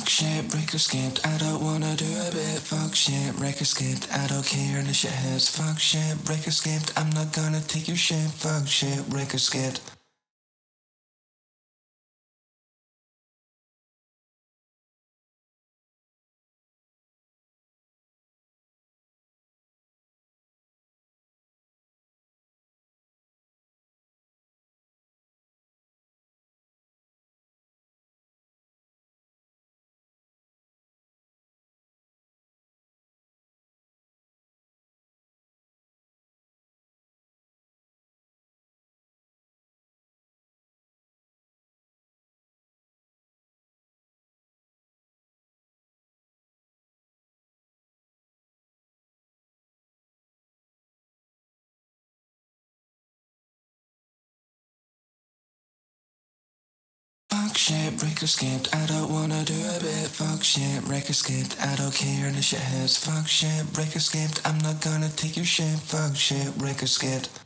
Fuck shit, break or skipped, I don't wanna do a bit. Fuck shit, break or skipped, I don't care and the shit hits. Fuck shit, break or skipped, I'm not gonna take your shit. Fuck shit, break or skipped. Fuck shit, break or skipped, I don't wanna do a bit. Fuck shit, break or skipped, I don't care and the shit hits. Fuck shit, break or skipped, I'm not gonna take your shit. Fuck shit, break or skipped.